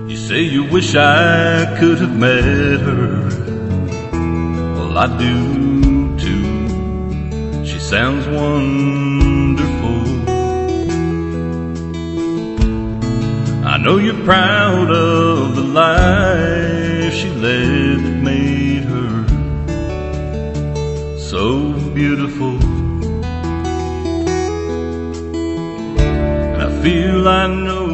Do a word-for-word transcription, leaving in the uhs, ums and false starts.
You say you wish I could have met her. Well, I do too. She sounds wonderful. I know you're proud of the life she led that made her so beautiful. And I feel I know